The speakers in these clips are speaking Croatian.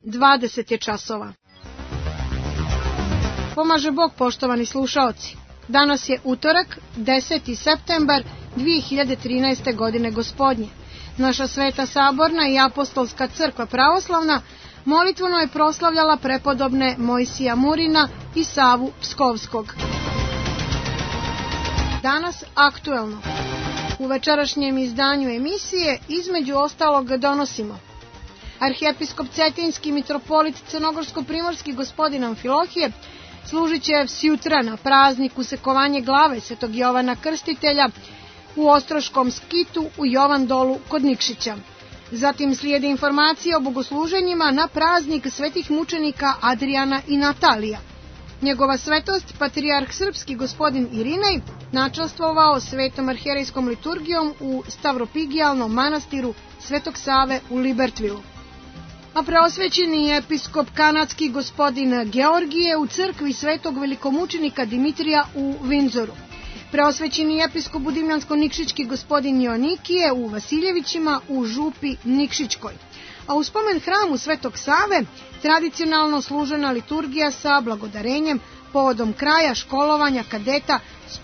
20 je časova. Pomaže Bog, poštovani slušaoci. Danas je utorak, 10. septembar 2013. godine gospodnje. Naša Sveta Saborna i Apostolska crkva pravoslavna molitveno je proslavljala prepodobne Mojsija Murina i Savu Pskovskog. Danas aktuelno. U večerašnjem izdanju emisije između ostalog donosimo: arhijepiskop Cetinski mitropolit crnogorsko-primorski gospodin Amfilohije služit će sjutra na praznik usekovanje glave svetog Jovana Krstitelja u Ostroškom skitu u Jovandolu kod Nikšića. Zatim slijede informacije o bogosluženjima na praznik svetih mučenika Adrijana i Natalija. Njegova svetost, patrijarh srpski gospodin Irinej, načastvovao svetom arhijerejskom liturgijom u Stavropigijalnom manastiru Svetog Save u Libertvilu. A preosvećeni episkop kanadski gospodin Georgije u crkvi svetog velikomučenika Dimitrija u Vindzoru. Preosvećeni episkop budimljansko-nikšićki gospodin Joanikije u Vasiljevićima u Župi Nikšićkoj. A u spomen hramu Svetog Save tradicionalno služena liturgija sa blagodarenjem povodom kraja školovanja kadeta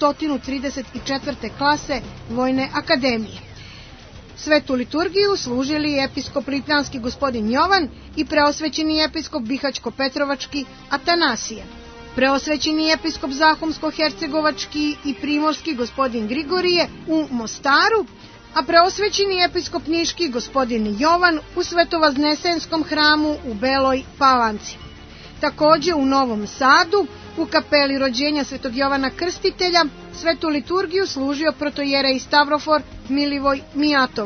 134. klase Vojne akademije. Svetu liturgiju služili episkop Lipljanski gospodin Jovan i preosvećeni episkop Bihaćko-Petrovački Atanasije. Preosvećeni episkop Zahumsko-Hercegovački i Primorski gospodin Grigorije u Mostaru, a preosvećeni episkop Niški gospodin Jovan u Svetovaznesenskom hramu u Beloj Palanci. Također u Novom Sadu, u kapeli rođenja svetog Jovana Krstitelja, svetu liturgiju služio protojerej Stavrofor Milivoj Mijatov.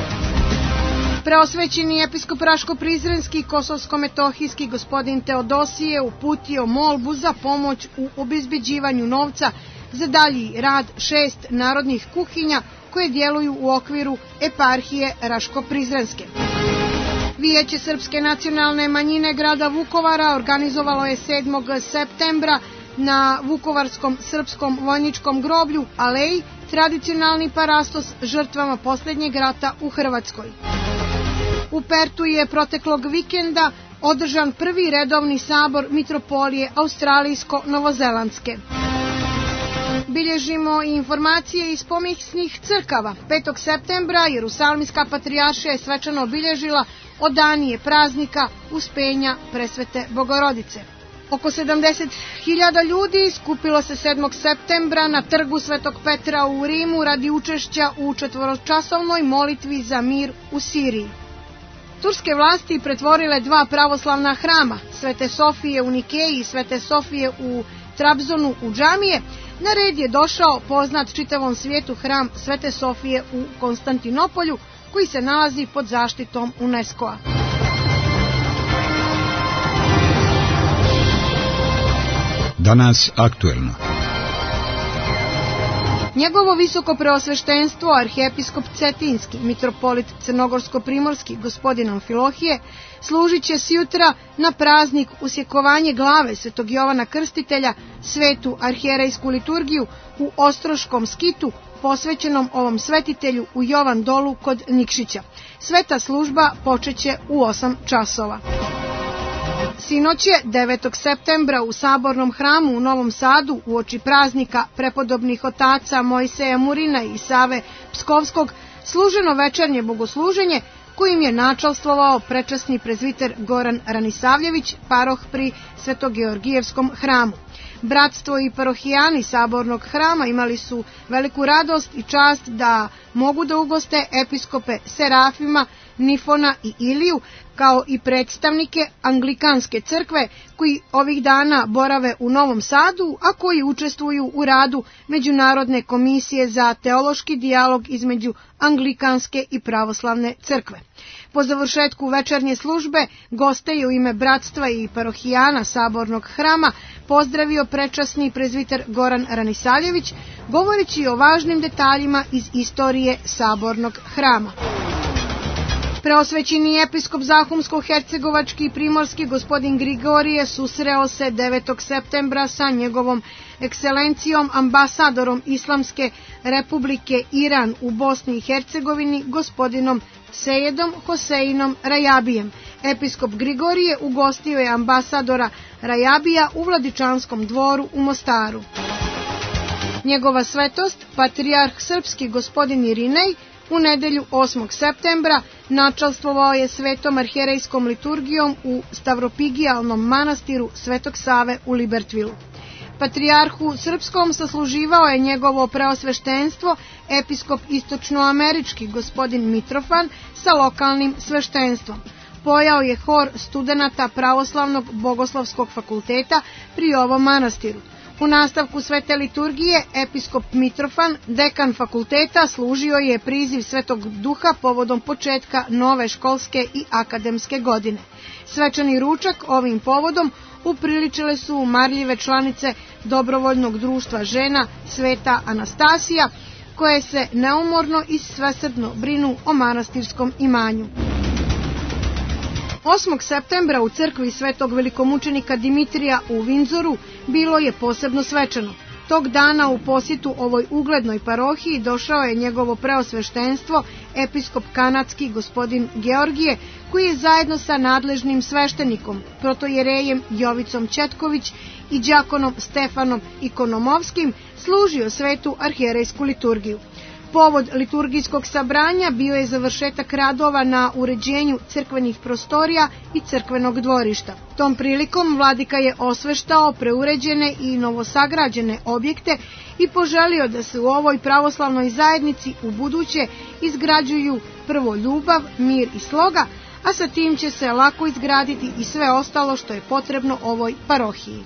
Preosvećeni episkop Raško-Prizrenski i Kosovsko-Metohijski gospodin Teodosije uputio molbu za pomoć u obezbeđivanju novca za dalji rad 6 narodnih kuhinja koje djeluju u okviru eparhije Raško-Prizrenske. Vijeće Srpske nacionalne manjine grada Vukovara organizovalo je 7. septembra na Vukovarskom srpskom vojničkom groblju Aleji tradicionalni parastos žrtvama posljednjeg rata u Hrvatskoj. U Pertu je proteklog vikenda održan prvi redovni sabor mitropolije Australijsko-Novozelandske. Bilježimo i informacije iz pomisnih crkava. 5. septembra Jerusalimska patrijaršija je svečano obilježila odanije praznika Uspenja Presvete Bogorodice. Oko 70.000 ljudi skupilo se 7. septembra na trgu Svetog Petra u Rimu radi učešća u 4-časovnoj molitvi za mir u Siriji. Turske vlasti pretvorile 2 pravoslavna hrama, Svete Sofije u Nikeji i Svete Sofije u Trabzonu u džamije. Na red je došao poznat čitavom svijetu hram Svete Sofije u Konstantinopolju, koji se nalazi pod zaštitom UNESCO-a. Danas aktuelno. Njegovo visoko preosveštenstvo arhijepiskop Cetinski, mitropolit crnogorsko-primorski gospodin Amfilohije, služit će sjutra na praznik usjekovanje glave svetog Jovana Krstitelja svetu arhijerejsku liturgiju u Ostroškom skitu posvećenom ovom svetitelju u Jovandolu kod Nikšića. Sveta služba počeće u 8 časova. Sinoć je 9. septembra u Sabornom hramu u Novom Sadu uoči praznika prepodobnih otaca Mojsija Murina i Save Pskovskog služeno večernje bogosluženje kojim je načalstvovao prečasni prezviter Goran Ranisavljević, paroh pri Svetogeorgijevskom hramu. Bratstvo i parohijani Sabornog hrama imali su veliku radost i čast da mogu da ugoste episkope Serafima, Nifona i Iliju, kao i predstavnike Anglikanske crkve koji ovih dana borave u Novom Sadu, a koji učestvuju u radu Međunarodne komisije za teološki dijalog između Anglikanske i pravoslavne crkve. Po završetku večernje službe goste je u ime bratstva i parohijana Sabornog hrama pozdravio prečasni prezviter Goran Ranisavljević, govoreći o važnim detaljima iz istorije Sabornog hrama. Preosvećeni episkop Zahumsko-Hercegovački i Primorski gospodin Grigorije susreo se 9. septembra sa njegovom ekscelencijom ambasadorom Islamske republike Iran u Bosni i Hercegovini gospodinom Sejedom Hoseinom Rajabijem. Episkop Grigorije ugostio je ambasadora Rajabija u Vladičanskom dvoru u Mostaru. Njegova svetost, patrijarh srpski gospodin Irinej, u nedelju 8. septembra načastvovao je svetom arhijerejskom liturgijom u Stavropigijalnom manastiru Svetog Save u Libertvilu. Patrijarhu srpskom sasluživao je njegovo preosveštenstvo episkop istočnoamerički gospodin Mitrofan sa lokalnim sveštenstvom. Pojao je hor studenata Pravoslavnog bogoslovskog fakulteta pri ovom manastiru. U nastavku svete liturgije episkop Mitrofan, dekan fakulteta, služio je priziv Svetog Duha povodom početka nove školske i akademske godine. Svečani ručak ovim povodom upriličile su marljive članice dobrovoljnog društva žena Sveta Anastasija, koje se neumorno i svesrdno brinu o manastirskom imanju. 8. septembra u crkvi Svetog velikomučenika Dimitrija u Vindzoru bilo je posebno svečano. Tog dana u posjetu ovoj uglednoj parohiji došao je njegovo preosveštenstvo, episkop kanadski gospodin Georgije, koji je zajedno sa nadležnim sveštenikom, protojerejem Jovicom Četković i đakonom Stefanom Ikonomovskim služio svetu arhijerejsku liturgiju. Povod liturgijskog sabranja bio je završetak radova na uređenju crkvenih prostorija i crkvenog dvorišta. Tom prilikom vladika je osveštao preuređene i novosagrađene objekte i poželio da se u ovoj pravoslavnoj zajednici u buduće izgrađuju prvo ljubav, mir i sloga, a sa tim će se lako izgraditi i sve ostalo što je potrebno ovoj parohiji.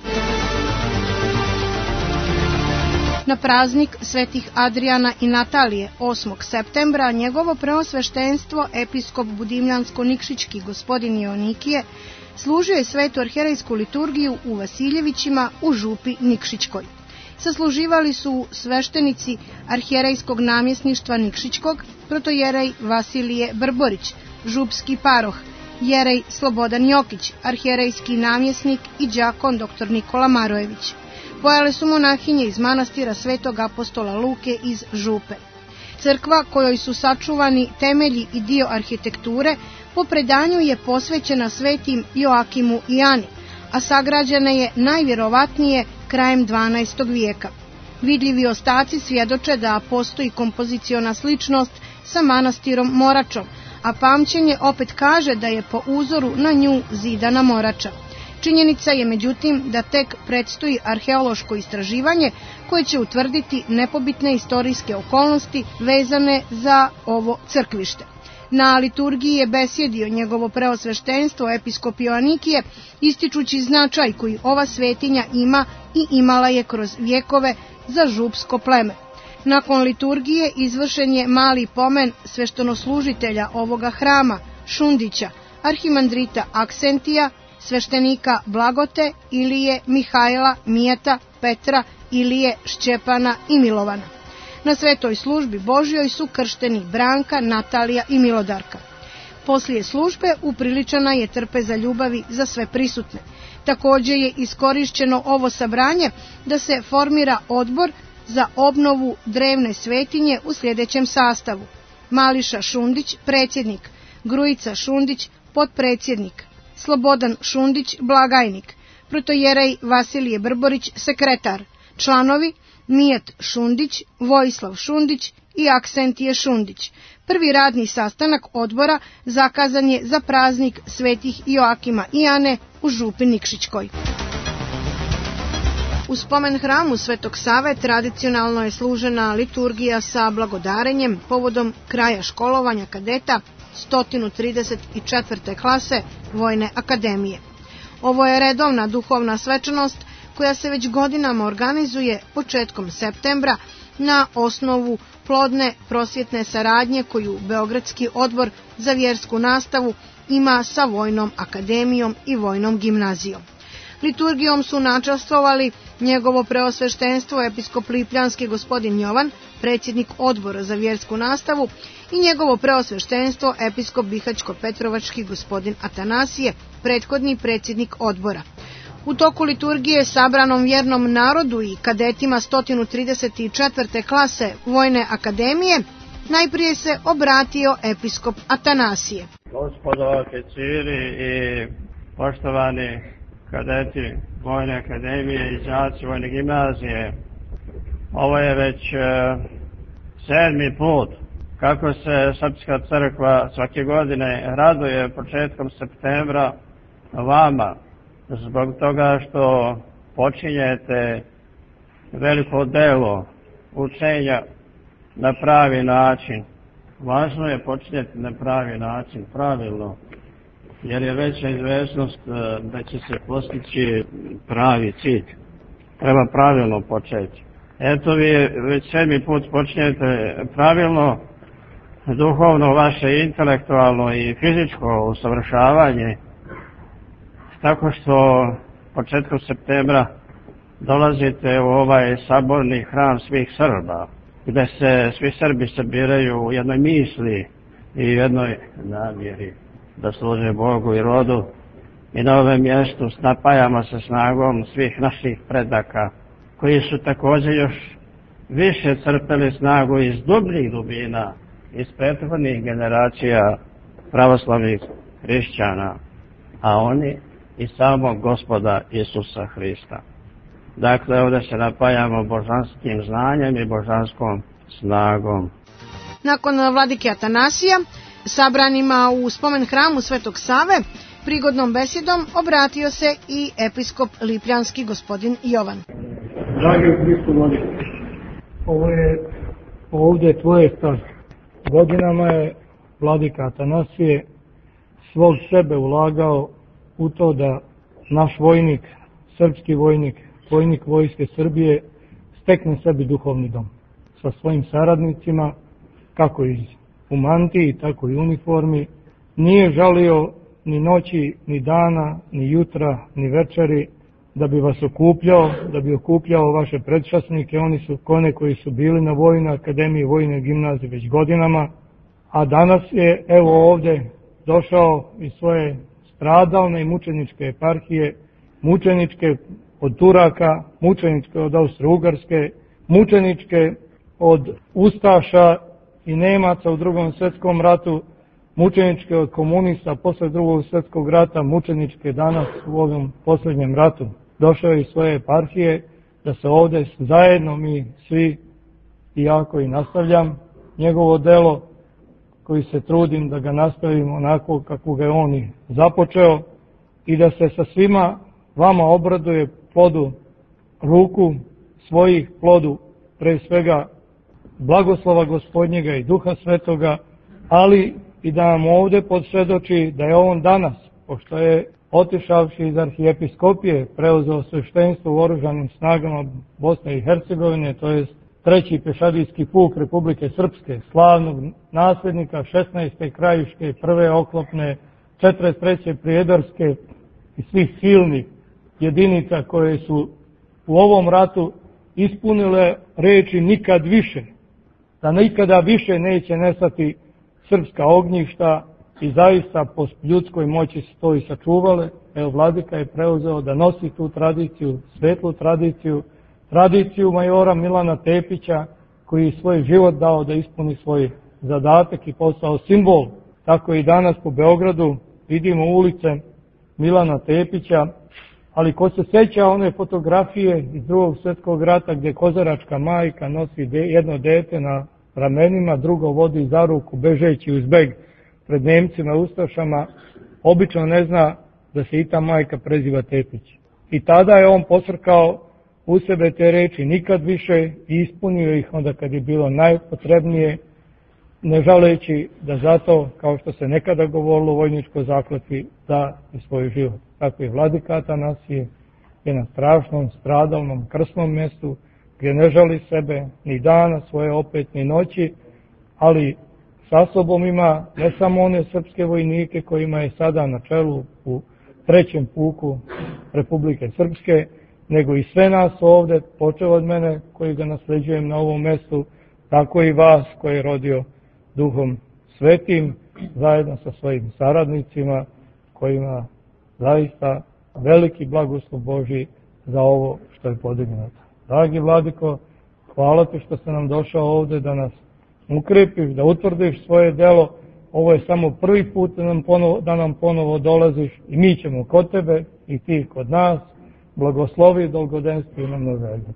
Na praznik svetih Adriana i Natalije 8. septembra njegovo preosveštenstvo episkop Budimljansko-Nikšićki gospodin Joanikije služio je svetu arhijerejsku liturgiju u Vasiljevićima u župi Nikšićkoj. Sasluživali su sveštenici arhijerejskog namjesništva Nikšićkog, protojerej Vasilije Brborić, župski paroh, jerej Slobodan Jokić, arhijerejski namjesnik i đakon dr. Nikola Marojević. Pojale su monahinje iz manastira Svetog apostola Luke iz Župe. Crkva, kojoj su sačuvani temelji i dio arhitekture, po predanju je posvećena svetim Joakimu i Ani, a sagrađena je najvjerovatnije krajem 12. vijeka. Vidljivi ostaci svjedoče da postoji kompoziciona sličnost sa manastirom Moračom, a pamćenje opet kaže da je po uzoru na nju zidana Morača. Činjenica je međutim da tek predstoji arheološko istraživanje koje će utvrditi nepobitne istorijske okolnosti vezane za ovo crkvište. Na liturgiji je besjedio njegovo preosveštenstvo episkop Joanikije, ističući značaj koji ova svetinja ima i imala je kroz vjekove za župsko pleme. Nakon liturgije izvršen je mali pomen sveštenoslužitelja ovoga hrama, Šundića, arhimandrita Aksentija, sveštenika Blagote, Ilije, Mihajla, Mijeta, Petra, Ilije, Šćepana i Milovana. Na svetoj službi Božjoj su kršteni Branka, Natalija i Milodarka. Poslije službe upriličena je trpeza ljubavi za sve prisutne. Također je iskorišćeno ovo sabranje da se formira odbor za obnovu drevne svetinje u sljedećem sastavu: Mališa Šundić, predsjednik; Grujica Šundić, potpredsjednik; Slobodan Šundić, blagajnik; protojerej Vasilije Brborić, sekretar; članovi Mijet Šundić, Vojislav Šundić i Aksentije Šundić. Prvi radni sastanak odbora zakazan je za praznik svetih Joakima i Ane u župi Nikšićkoj. U spomen hramu Svetog Save tradicionalno je služena liturgija sa blagodarenjem povodom kraja školovanja kadeta 134. klase Vojne akademije. Ovo je redovna duhovna svečanost koja se već godinama organizuje početkom septembra na osnovu plodne prosvjetne saradnje koju Beogradski odbor za vjersku nastavu ima sa Vojnom akademijom i Vojnom gimnazijom. Liturgijom su načastvovali njegovo preosveštenstvo episkop Lipljanski gospodin Jovan, predsjednik odbora za vjersku nastavu, i njegovo preosveštenstvo episkop Bihaćko-Petrovački gospodin Atanasije, prethodni predsjednik odbora. U toku liturgije sabranom vjernom narodu i kadetima 134. klase Vojne akademije najprije se obratio episkop Atanasije. Gospodo oficiri i poštovani kadeti Vojne akademije i đaci Vojne gimnazije, ovo je već 7. put kako se Srpska crkva svake godine raduje početkom septembra vama, zbog toga što počinjete veliko delo učenja na pravi način. Važno je počinjeti na pravi način, pravilno, jer je veća izvesnost da će se postići pravi cilj. Treba pravilno početi. Eto, vi već 7. put počinjete pravilno, duhovno, vaše intelektualno i fizičko usavršavanje, tako što početkom septembra dolazite u ovaj saborni hram svih Srba, gde se svi Srbi sabiraju u jednoj misli i jednoj namjeri da služe Bogu i rodu, i na ovom mjestu napajamo se snagom svih naših predaka, koji su također još više crpeli snagu iz dubljih dubina, iz prethodnih generacija pravoslavnih hrišćana, a oni i samog Gospoda Isusa Hrista. Dakle, ovdje se napajamo božanskim znanjem i božanskom snagom. Nakon vladike Atanasija, sabranima u spomen hramu Svetog Save, prigodnom besedom obratio se i episkop lipljanski gospodin Jovan. Dragi Hristo vladike, ovo je ovdje tvoje carstvo. Godinama je vladika Atanasije svog sebe ulagao u to da naš vojnik, srpski vojnik, vojnik vojske Srbije, stekne sebi duhovni dom sa svojim saradnicima, kako u mantiji, tako i uniformi. Nije žalio ni noći, ni dana, ni jutra, ni večeri da bi vas okupljao, da bi okupljao vaše predšasnike. Oni su kone koji su bili na Vojnoj akademiji, Vojne gimnazije već godinama, a danas je evo ovdje došao iz svoje stradalne i mučeničke eparhije, mučeničke od Turaka, mučeničke od Austro-Ugarske, mučeničke od Ustaša i Nemaca u Drugom svjetskom ratu, mučeničke od komunista posle Drugog svjetskog rata, mučeničke danas u ovom posljednjem ratu. Došao je iz svoje eparhije da se ovdje zajedno mi svi, i ja koji nastavljam njegovo delo, koji se trudim da ga nastavim onako kako ga je on i započeo, i da se sa svima vama obraduje plodu ruku svojih, plodu pre svega blagoslova Gospodnjega i Duha Svetoga, ali i da nam ovdje podsvjedoči da je on danas, pošto je otišavši iz arhijepiskopije preuzeo sveštenstvo u oružanim snagama Bosne i Hercegovine, to je 3. pešadijski puk Republike Srpske, slavnog nasljednika 16. krajiške, 1. oklopne, 43. prijedorske i svih silnih jedinica koje su u ovom ratu ispunile reči nikad više, da nikada više neće nestati srpska ognjišta, i zaista po ljudskoj moći se to i sačuvale. Evo, vladika je preuzeo da nosi tu tradiciju, svetlu tradiciju, tradiciju majora Milana Tepića, koji je svoj život dao da ispuni svoj zadatak i postao simbol. Tako i danas po Beogradu vidimo ulice Milana Tepića, ali ko se sjeća one fotografije iz Drugog svjetskog rata gdje kozaračka majka nosi jedno dete na ramenima, drugo vodi za ruku bežeći uz beg pred Nemcima, Ustašama, obično ne zna da se i ta majka preziva Tepić. I tada je on posrkao u sebe te reči nikad više i ispunio ih onda kad je bilo najpotrebnije, ne žaleći da zato, kao što se nekada govorilo u vojničkoj zakletvi, da i svoj život. Tako je vladika Atanasije je na strašnom, stradalnom, krsnom mjestu, gdje ne žali sebe ni dana svoje, opet ni noći, ali sa sobom ima ne samo one srpske vojnike kojima je sada na čelu u 3. puku Republike Srpske, nego i sve nas ovdje, počeo od mene koji ga nasljeđujem na ovom mjestu, tako i vas koji je rodio Duhom Svetim, zajedno sa svojim saradnicima, kojima zaista veliki blagoslov Božji za ovo što je podignuto. Dragi vladiko, hvala ti što si nam došao ovdje da nas ukrepiš, da utvrdiš svoje delo ovo je samo prvi put da nam ponovo dolaziš i mi ćemo kod tebe i ti kod nas. Blagoslovi dolgodenstvo i na množenje.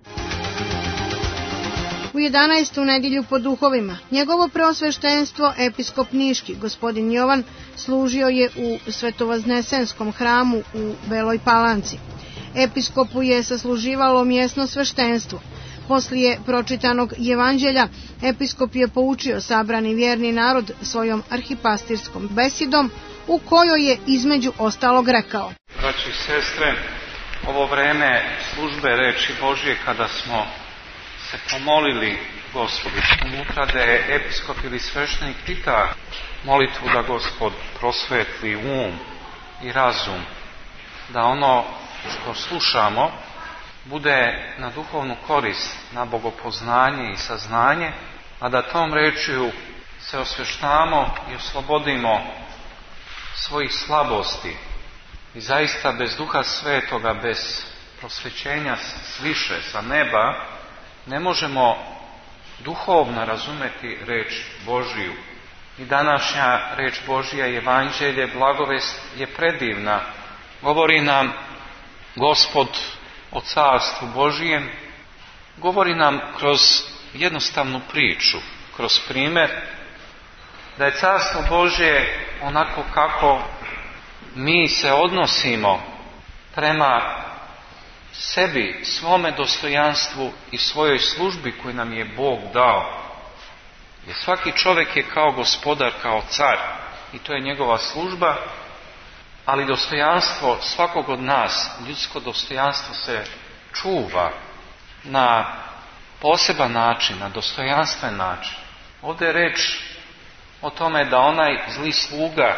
U 11. nedjelju po duhovima, njegovo preosveštenstvo, episkop Niški, gospodin Jovan, služio je u Svetovaznesenskom hramu u Beloj Palanci. Episkopu je sasluživalo mjesno sveštenstvo. Poslije pročitanog evanđelja, episkop je poučio sabrani vjerni narod svojom arhipastirskom besedom, u kojoj je između ostalog rekao: Braći i sestre, ovo vreme službe reči Božje, kada smo se pomolili Gospodu, unutra da je episkop ili sveštenik pita molitvu da Gospod prosvetli um i razum, da ono što slušamo bude na duhovnu korist, na bogopoznanje i saznanje, a da tom rečju se osveštamo i oslobodimo svojih slabosti. I zaista bez Duha Svetoga, bez prosvećenja sviše sa neba, ne možemo duhovno razumeti reč Božiju. I današnja reč Božja, evanđelje, blagovest je predivna. Govori nam Gospod o carstvu Božijem, govori nam kroz jednostavnu priču, kroz primjer, da je carstvo Božje onako kako mi se odnosimo prema sebi, svome dostojanstvu i svojoj službi koju nam je Bog dao. Jer svaki čovjek je kao gospodar, kao car i to je njegova služba, ali dostojanstvo svakog od nas, ljudsko dostojanstvo se čuva na poseban način, na dostojanstven način. Ovdje je reč o tome da onaj zli sluga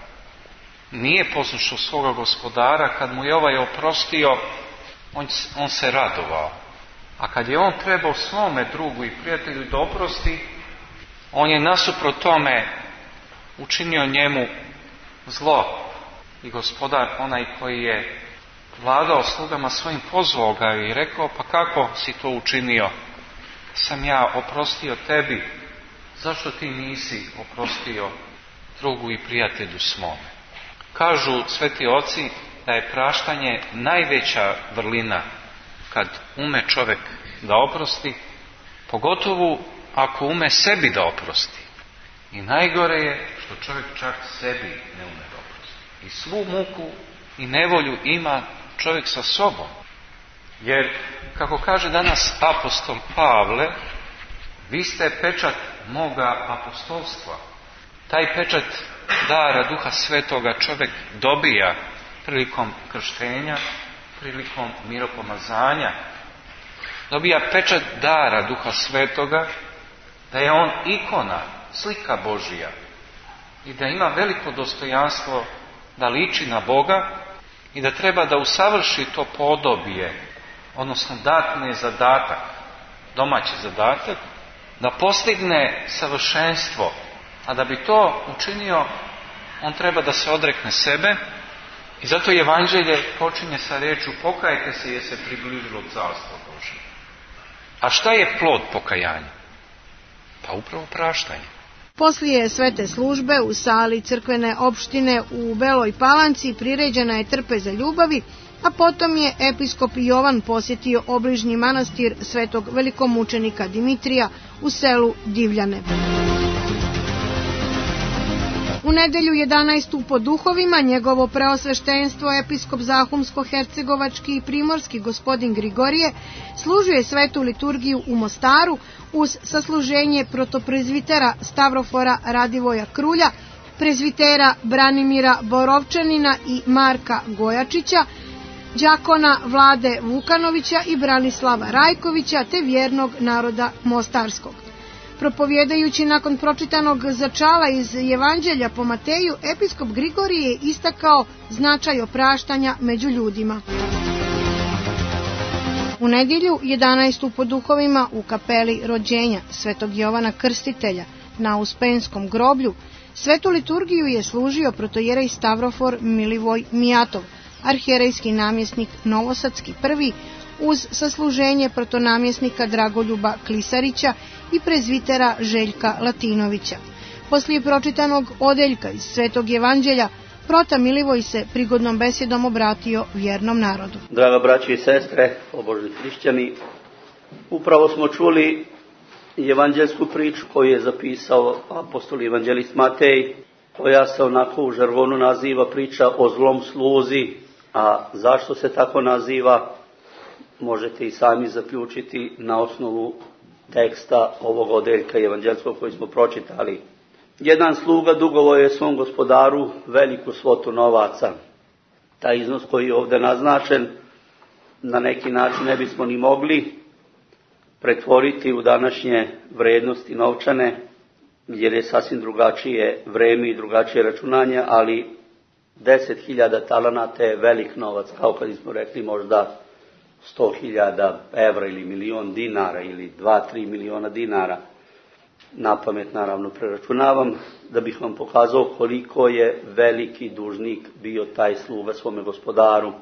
nije poslušao svoga gospodara, kad mu je ovaj oprostio, on se radovao. A kad je on trebao svome drugu i prijatelju da oprosti, on je nasuprot tome učinio njemu zlo. I gospodar, onaj koji je vladao slugama svojim, pozvao ga i rekao: pa kako si to učinio? Sam ja oprostio tebi, zašto ti nisi oprostio drugu i prijatelju svome? Kažu sveti oci da je praštanje najveća vrlina kad ume čovjek da oprosti, pogotovo ako ume sebi da oprosti. I najgore je što čovjek čak sebi ne ume da oprosti. I svu muku i nevolju ima čovjek sa sobom. Jer, kako kaže danas apostol Pavle, vi ste pečat moga apostolstva. Taj pečat dara Duha Svetoga čovjek dobija prilikom krštenja, prilikom miropomazanja. Dobija pečat dara Duha Svetoga, da je on ikona, slika Božija i da ima veliko dostojanstvo da liči na Boga i da treba da usavrši to podobije, odnosno datne zadatak, domaći zadatak, da postigne savršenstvo, a da bi to učinio, on treba da se odrekne sebe i zato evanđelje počinje sa rečju: pokajte se jer se približilo carstvo Božje. A šta je plod pokajanja? Pa upravo praštanje. Poslije svete službe u sali crkvene opštine u Beloj Palanci priređena je trpeza ljubavi, a potom je episkop Jovan posjetio obližnji manastir svetog velikomučenika Dimitrija u selu Divljane. U nedelju 11. po duhovima njegovo preosveštenstvo episkop Zahumsko-hercegovački i primorski gospodin Grigorije služuje svetu liturgiju u Mostaru uz sasluženje protoprezvitera Stavrofora Radivoja Krulja, prezvitera Branimira Borovčanina i Marka Gojačića, đakona Vlade Vukanovića i Branislava Rajkovića te vjernog naroda Mostarskog. Propovjedajući nakon pročitanog začala iz Evanđelja po Mateju, episkop Grigorije je istakao značaj opraštanja među ljudima. U nedjelju 11. po duhovima u kapeli rođenja svetog Jovana Krstitelja na Uspenskom groblju svetu liturgiju je služio protojerej Stavrofor Milivoj Mijatov, arhijerejski namjesnik Novosadski prvi, uz sasluženje protonamjesnika Dragoljuba Klisarića i prezvitera Željka Latinovića. Poslije pročitanog odeljka iz Svetog evanđelja, prota Milivoj se prigodnom besedom obratio vjernom narodu. Draga braće i sestre, pobožni hrišćani, upravo smo čuli evanđelsku priču koju je zapisao apostol evanđelist Matej, koja se onako u žargonu naziva priča o zlom sluzi. A zašto se tako naziva, možete i sami zaključiti na osnovu teksta ovog odeljka evanđelskog koji smo pročitali. Jedan sluga dugovao je svom gospodaru veliku svotu novaca. Taj iznos koji je ovdje naznačen na neki način ne bismo ni mogli pretvoriti u današnje vrednosti novčane, jer je sasvim drugačije vreme i drugačije računanje, ali 10.000 talanata je velik novac, kao kad smo rekli možda 100.000 evra ili milion dinara ili 2-3 miliona dinara. Napamet naravno preračunavam da bih vam pokazao koliko je veliki dužnik bio taj sluga svome gospodaru.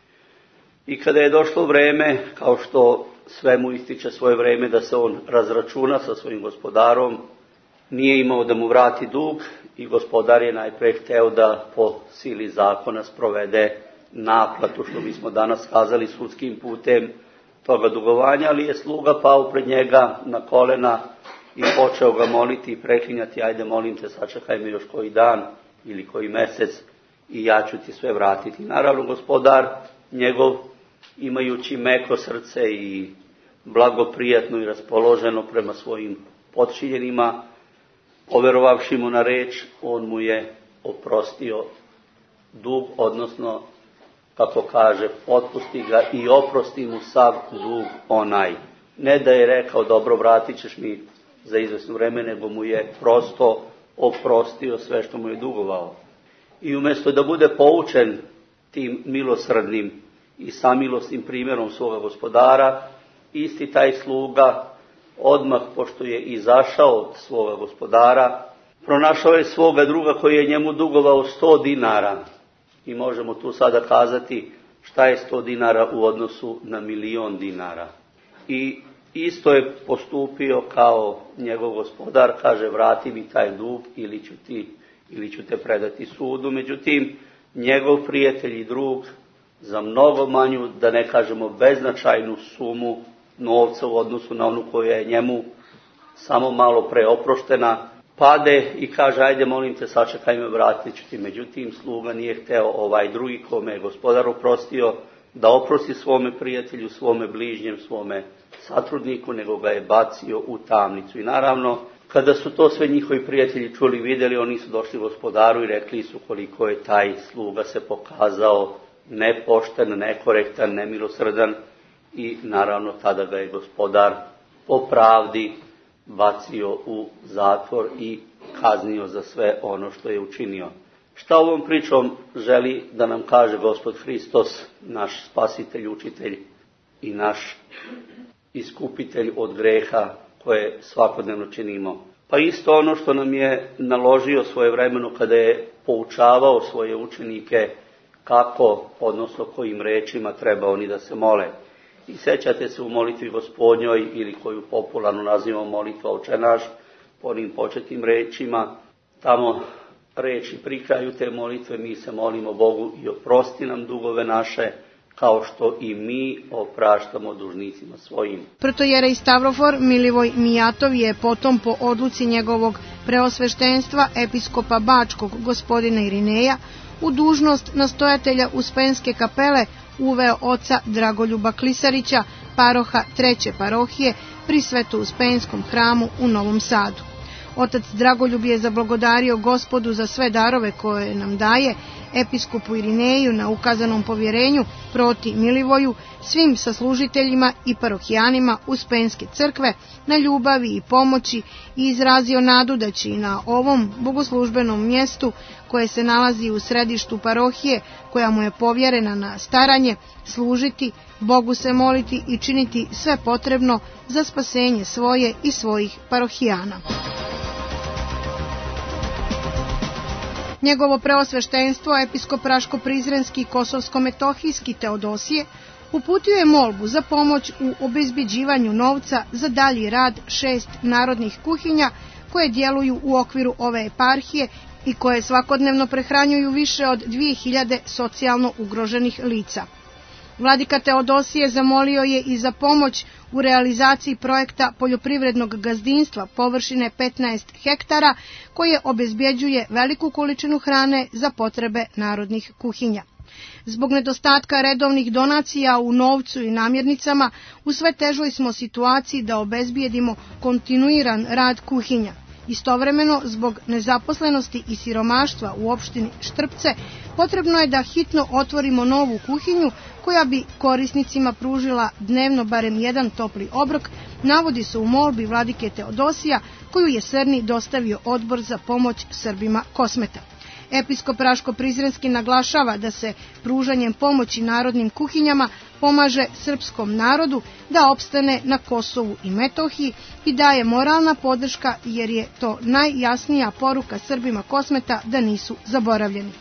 I kada je došlo vreme, kao što svemu ističe svoje vreme da se on razračuna sa svojim gospodarom, nije imao da mu vrati dug i gospodar je najprije hteo da po sili zakona sprovede naplatu, što bismo danas kazali sudskim putem toga dugovanja, ali je sluga pao pred njega na kolena i počeo ga moliti i preklinjati: ajde, molim te, sačekaj me još koji dan ili koji mjesec i ja ću ti sve vratiti. Naravno, gospodar njegov, imajući meko srce i blagoprijatno i raspoloženo prema svojim potčinjenima, poverovavši mu na reč, on mu je oprostio dug, odnosno, kako kaže, otpusti ga i oprosti mu sav dug onaj. Ne da je rekao: dobro, vratit ćeš mi za izvesno vreme, nego mu je prosto oprostio sve što mu je dugovao. I umjesto da bude poučen tim milosrdnim i samilosnim primjerom svoga gospodara, isti taj sluga odmah, pošto je izašao od svoga gospodara, pronašao je svoga druga koji je njemu dugovao 100 dinara. I možemo tu sada kazati šta je 100 dinara u odnosu na milion dinara. I isto je postupio kao njegov gospodar, kaže: vrati mi taj dug ili ću te predati sudu. Međutim, njegov prijatelj i drug za mnogo manju, da ne kažemo beznačajnu sumu novca u odnosu na onu koja je njemu samo malo preoproštena, pade i kaže: ajde, molim te, sačekaj me, vratit ću ti. Međutim, sluga nije hteo ovaj drugi kome je gospodar oprostio da oprosti svome prijatelju, svome bližnjem, svome satrudniku, nego ga je bacio u tamnicu. I naravno, kada su to sve njihovi prijatelji čuli i vidjeli, oni su došli gospodaru i rekli su koliko je taj sluga se pokazao nepošten, nekorektan, nemilosrdan, i naravno tada ga je gospodar po pravdi bacio u zatvor i kaznio za sve ono što je učinio. Šta ovom pričom želi da nam kaže Gospod Hristos, naš spasitelj, učitelj i naš iskupitelj od greha koje svakodnevno činimo? Pa isto ono što nam je naložio svojevremeno kada je poučavao svoje učenike kako, odnosno kojim rečima treba oni da se mole. I sjećate se u molitvi Gospodnjoj, ili koju popularno nazivamo molitva Oče naš, po onim početnim rečima, tamo reči pri kraju te molitve mi se molimo Bogu: i oprosti nam dugove naše, kao što i mi opraštamo dužnicima svojim. Protojerej Stavrofor Milivoj Mijatov je potom po odluci njegovog preosveštenstva episkopa Bačkog gospodina Irineja u dužnost nastojatelja Uspenske kapele uveo oca Dragoljuba Klisarića, paroha 3. parohije pri Sveto-Uspenskom hramu u Novom Sadu. Otac Dragoljub je zablagodario Gospodu za sve darove koje nam daje, episkopu Irineju na ukazanom povjerenju, proti Milivoju, svim saslužiteljima i parohijanima Uspenske crkve na ljubavi i pomoći, i izrazio nadu da će i na ovom bogoslužbenom mjestu, koje se nalazi u središtu parohije, koja mu je povjerena na staranje, služiti, Bogu se moliti i činiti sve potrebno za spasenje svoje i svojih parohijana. Njegovo preosveštenstvo, episkop Raško-Prizrenski i Kosovsko-Metohijski Teodosije, uputio je molbu za pomoć u obezbeđivanju novca za dalji rad 6 narodnih kuhinja koje djeluju u okviru ove eparhije i koje svakodnevno prehranjuju više od 2000 socijalno ugroženih lica. Vladika Teodosije zamolio je i za pomoć u realizaciji projekta poljoprivrednog gazdinstva površine 15 hektara koje obezbjeđuje veliku količinu hrane za potrebe narodnih kuhinja. Zbog nedostatka redovnih donacija u novcu i namirnicama, u sve težoj smo situaciji da obezbijedimo kontinuiran rad kuhinja. Istovremeno, zbog nezaposlenosti i siromaštva u opštini Štrpce, potrebno je da hitno otvorimo novu kuhinju koja bi korisnicima pružila dnevno barem jedan topli obrok, navodi se u molbi vladike Teodosija koju je Srni dostavio Odbor za pomoć Srbima Kosmeta. Episkop Raško-Prizrenski naglašava da se pružanjem pomoći narodnim kuhinjama pomaže srpskom narodu da opstane na Kosovu i Metohiji i daje moralna podrška jer je to najjasnija poruka Srbima Kosmeta da nisu zaboravljeni.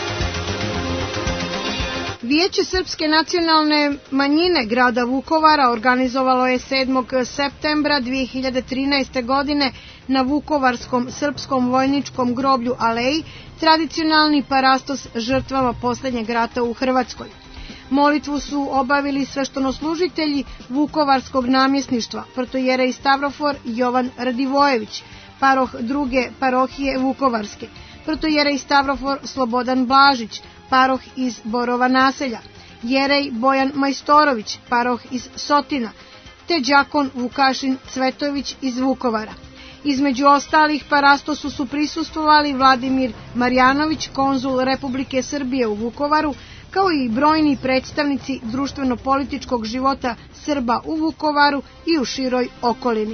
Vijeće Srpske nacionalne manjine grada Vukovara organizovalo je 7. septembra 2013. godine na Vukovarskom srpskom vojničkom groblju Aleji tradicionalni parastos žrtvama posljednjeg rata u Hrvatskoj. Molitvu su obavili sveštenoslužitelji Vukovarskog namjesništva, protojerej Stavrofor Jovan Radivojević, paroh druge parohije Vukovarske, protojerej Stavrofor Slobodan Blažić, paroh iz Borova naselja, jerej Bojan Majstorović, paroh iz Sotina, te đakon Vukašin Cvetović iz Vukovara. Između ostalih parastosu su prisustvovali Vladimir Marjanović, konzul Republike Srbije u Vukovaru, kao i brojni predstavnici društveno-političkog života Srba u Vukovaru i u široj okolini.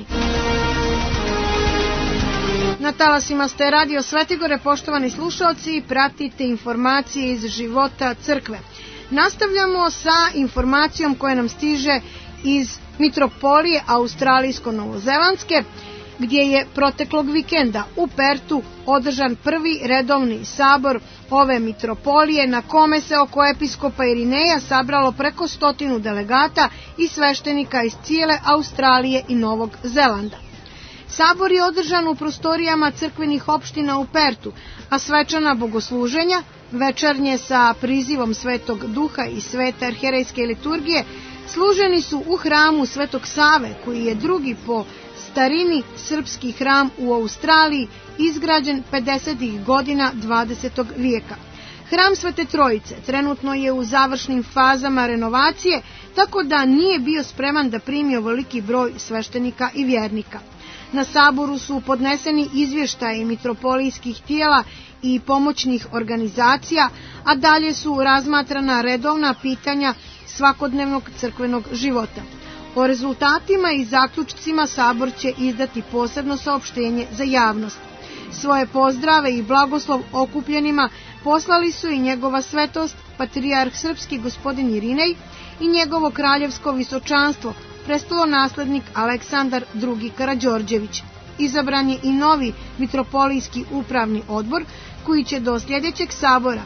Na talasima ste Radio Svetigore, poštovani slušalci, pratite informacije iz života crkve. Nastavljamo sa informacijom koja nam stiže iz mitropolije Australijsko-Novozelandske, gdje je proteklog vikenda u Pertu održan prvi redovni sabor ove mitropolije na kome se oko episkopa Irineja sabralo preko 100 delegata i sveštenika iz cijele Australije i Novog Zelanda. Sabor je održan u prostorijama crkvenih opština u Pertu, a svečana bogosluženja, večernje sa prizivom Svetog Duha i svete arherejske liturgije, služeni su u hramu Svetog Save, koji je drugi po starini srpski hram u Australiji, izgrađen 50. godina 20. vijeka. Hram Svete Trojice trenutno je u završnim fazama renovacije, tako da nije bio spreman da primi ovoliki broj sveštenika i vjernika. Na saboru su podneseni izvještaji mitropolijskih tijela i pomoćnih organizacija, a dalje su razmatrana redovna pitanja svakodnevnog crkvenog života. O rezultatima i zaključcima sabor će izdati posebno saopštenje za javnost. Svoje pozdrave i blagoslov okupljenima poslali su i njegova svetost, patrijarh srpski gospodin Irinej i njegovo kraljevsko visočanstvo, prestolonaslednik Aleksandar II. Karađorđević. Izabran je i novi mitropolijski upravni odbor, koji će do sljedećeg sabora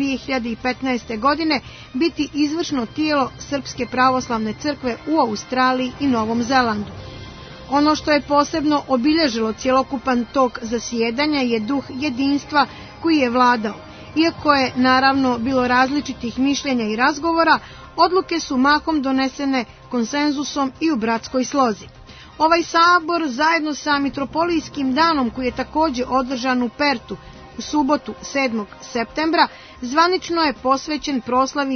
2015. godine biti izvršno tijelo Srpske pravoslavne crkve u Australiji i Novom Zelandu. Ono što je posebno obilježilo cjelokupan tok zasjedanja je duh jedinstva koji je vladao. Iako je naravno bilo različitih mišljenja i razgovora, odluke su mahom donesene konsenzusom i u bratskoj slozi. Ovaj sabor zajedno sa mitropolijskim danom, koji je također održan u Pertu u subotu 7. septembra, zvanično je posvećen proslavi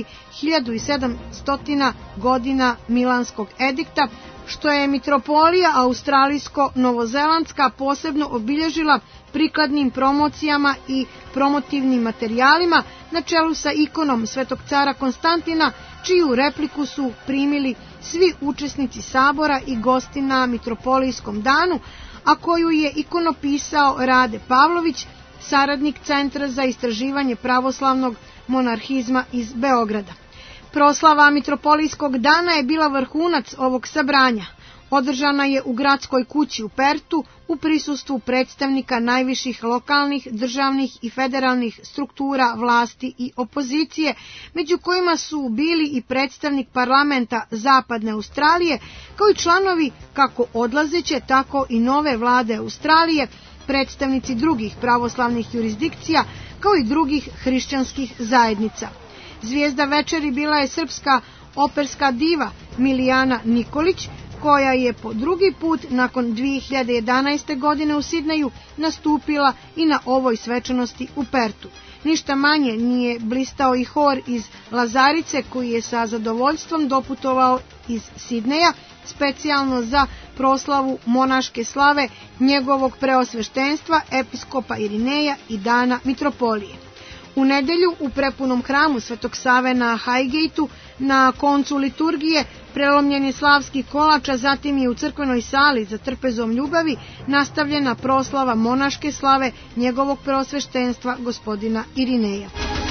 1700 godina Milanskog edikta, što je mitropolija Australijsko-Novozelandska posebno obilježila prikladnim promocijama i promotivnim materijalima na čelu sa ikonom Svetog cara Konstantina, čiju repliku su primili svi učesnici sabora i gosti na mitropolijskom danu, a koju je ikonopisao Rade Pavlović, saradnik Centra za istraživanje pravoslavnog monarhizma iz Beograda. Proslava mitropolijskog dana je bila vrhunac ovog sabranja. Održana je u gradskoj kući u Pertu u prisustvu predstavnika najviših lokalnih, državnih i federalnih struktura vlasti i opozicije, među kojima su bili i predstavnik parlamenta Zapadne Australije, kao i članovi kako odlazeće, tako i nove vlade Australije, predstavnici drugih pravoslavnih jurisdikcija, kao i drugih hrišćanskih zajednica. Zvijezda večeri bila je srpska operska diva Milijana Nikolić, koja je po drugi put nakon 2011. godine u Sidneju nastupila i na ovoj svečanosti u Pertu. Ništa manje nije blistao i hor iz Lazarice, koji je sa zadovoljstvom doputovao iz Sidneja specijalno za proslavu monaške slave njegovog preosveštenstva episkopa Irineja i dana mitropolije. U nedelju u prepunom hramu Svetog Save na Highgateu na koncu liturgije prelomljen je slavski kolač, a zatim je u crkvenoj sali za trpezom ljubavi nastavljena proslava monaške slave njegovog preosveštenstva gospodina Irineja.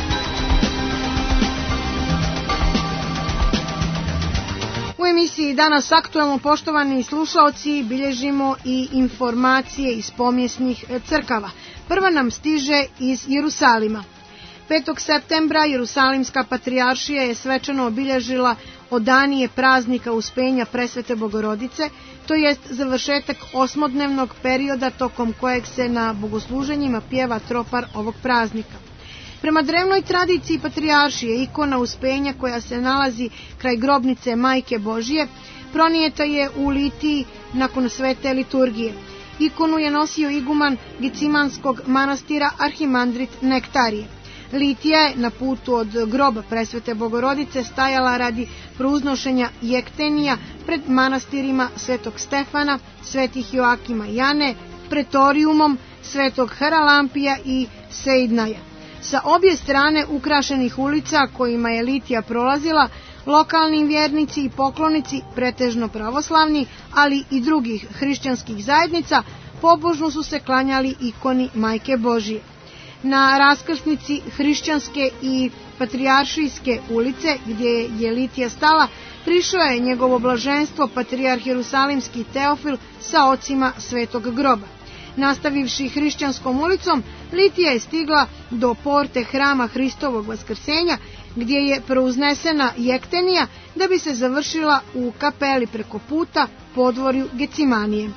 U emisiji Danas aktuelno, poštovani slušaoci, bilježimo i informacije iz pomjesnih crkava. Prva nam stiže iz Jerusalima. 5. septembra Jerusalimska patrijaršija je svečano obilježila odanije praznika Uspenja Presvete Bogorodice, to jest završetak osmodnevnog perioda tokom kojeg se na bogosluženjima pjeva tropar ovog praznika. Prema drevnoj tradiciji patrijaršije, ikona Uspenja koja se nalazi kraj grobnice Majke Božije pronijeta je u litiji nakon svete liturgije. Ikonu je nosio iguman Gicimanskog manastira arhimandrit Nektarije. Litija je na putu od groba Presvete Bogorodice stajala radi prouznošenja jektenija pred manastirima Svetog Stefana, Svetih Joakima i Jane, Pretorijumom, Svetog Haralampija i Seidnaja. Sa obje strane ukrašenih ulica kojima je litija prolazila, lokalni vjernici i poklonici, pretežno pravoslavni, ali i drugih hrišćanskih zajednica, pobožno su se klanjali ikoni Majke Božije. Na raskrsnici hrišćanske i patrijaršijske ulice, gdje je litija stala, prišao je njegovo blaženstvo patrijarh Jerusalimski Teofil sa ocima Svetog groba. Nastavivši hrišćanskom ulicom, litija je stigla do porte hrama Hristovog vaskrsenja, gdje je preuznesena jektenija da bi se završila u kapeli preko puta podvorju Gecimanije.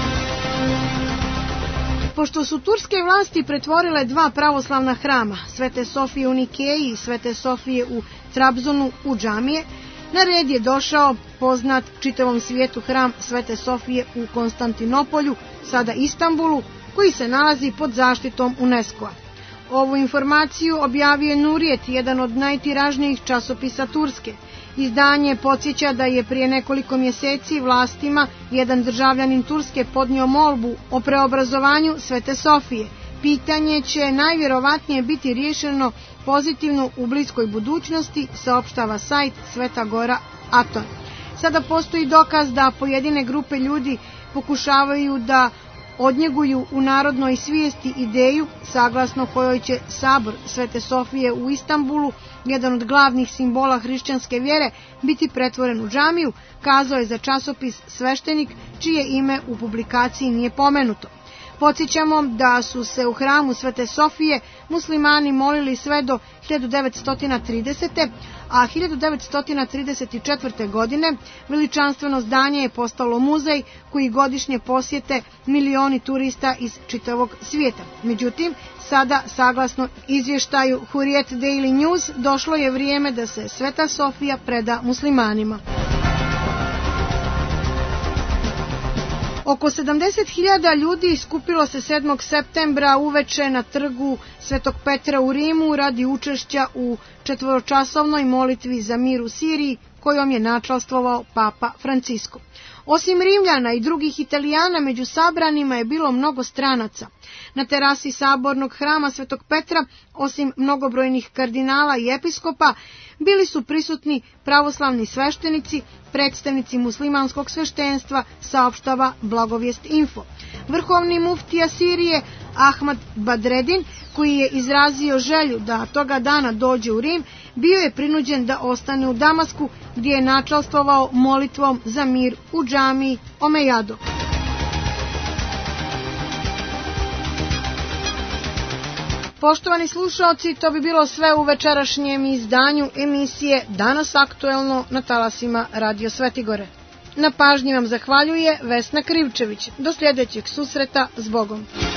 Pošto su turske vlasti pretvorile dva pravoslavna hrama, Svete Sofije u Nikeji i Svete Sofije u Trabzonu, u džamije, na red je došao poznat čitavom svijetu hram Svete Sofije u Konstantinopolju, sada Istanbulu, koji se nalazi pod zaštitom UNESCO-a. Ovu informaciju objavio je Nurijet, jedan od najtiražnijih časopisa Turske. Izdanje podsjeća da je prije nekoliko mjeseci vlastima jedan državljanin Turske podnio molbu o preobrazovanju Svete Sofije. Pitanje će najvjerovatnije biti riješeno pozitivno u bliskoj budućnosti, saopštava sajt Sveta Gora Aton. Sada postoji dokaz da pojedine grupe ljudi pokušavaju da odnjeguju u narodnoj svijesti ideju saglasno kojoj će sabor Svete Sofije u Istanbulu, jedan od glavnih simbola hrišćanske vjere, biti pretvoren u džamiju, kazao je za časopis sveštenik čije ime u publikaciji nije pomenuto. Podsjećamo da su se u hramu Svete Sofije muslimani molili sve do 1930. a 1934. godine veličanstveno zdanje je postalo muzej koji godišnje posjete milioni turista iz čitavog svijeta. Međutim, sada, saglasno izvještaju Hurriyet Daily News, došlo je vrijeme da se Sveta Sofija preda muslimanima. Oko 70.000 ljudi skupilo se 7. septembra uveče na trgu Svetog Petra u Rimu radi učešća u četvoročasovnoj molitvi za mir u Siriji, kojom je načastvovao Papa Francisko. Osim Rimljana i drugih Italijana, među sabranima je bilo mnogo stranaca. Na terasi sabornog hrama Svetog Petra, osim mnogobrojnih kardinala i episkopa, bili su prisutni pravoslavni sveštenici, predstavnici muslimanskog sveštenstva, saopštava Blagovijest Info. Vrhovni muftija Sirije Ahmad Badredin, koji je izrazio želju da toga dana dođe u Rim, bio je prinuđen da ostane u Damasku, gdje je načastvovao molitvom za mir u džamiji Omejado. Poštovani slušalci, to bi bilo sve u večerašnjem izdanju emisije Danas aktuelno na talasima Radio Svetigore. Na pažnji vam zahvaljuje Vesna Krivčević. Do sljedećeg susreta, s Bogom.